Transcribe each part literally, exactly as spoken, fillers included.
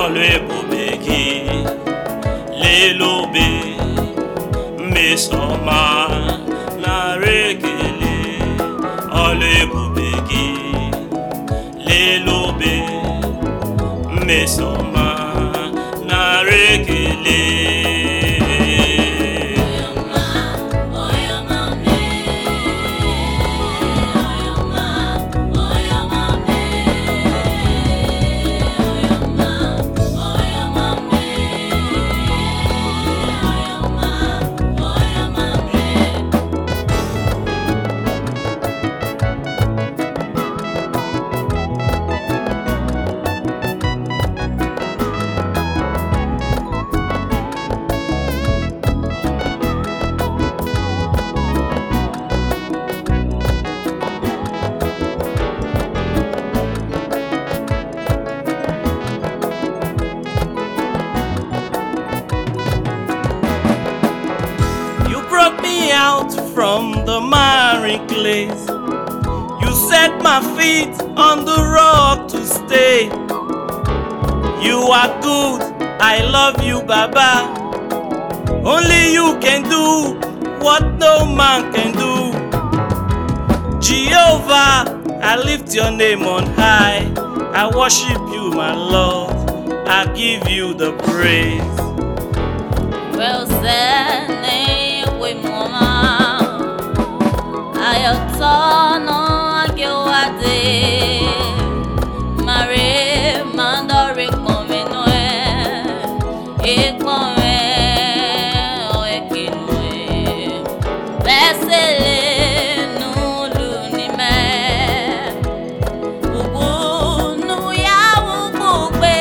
olwebubeki lelobe mesoma narekele olwebubeki lelobe mesoma narekele out from the marring clays. You set my feet on the rock to stay. You are good, I love you, Baba. Only you can do what no man can do. Jehovah, I lift your name on high. I worship you, my Lord. I give you the praise. Well said, we mama. Ayatono agewade. Mare mandore komenoe. Ekome o ekinwe. Besele nulu nime. Ubu nu ya ubube.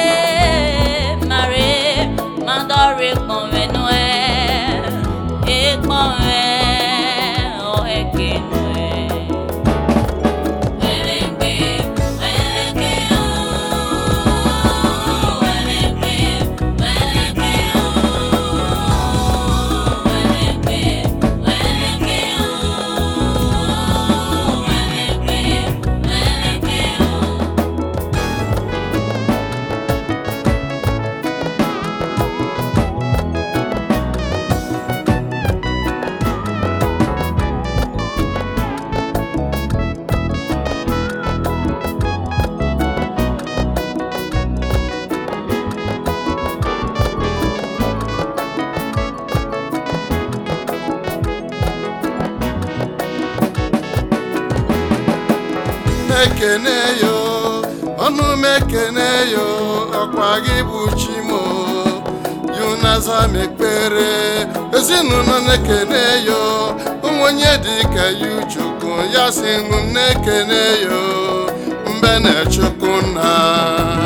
Mare mandore komenoe. Mekene yo, onu mekene yo, akwagi buchimo, yunaza mekpere, ezinụlọ nekene yo, onye dịka yuchukwu, ya sinu nekene yo, mbe na chukwu na.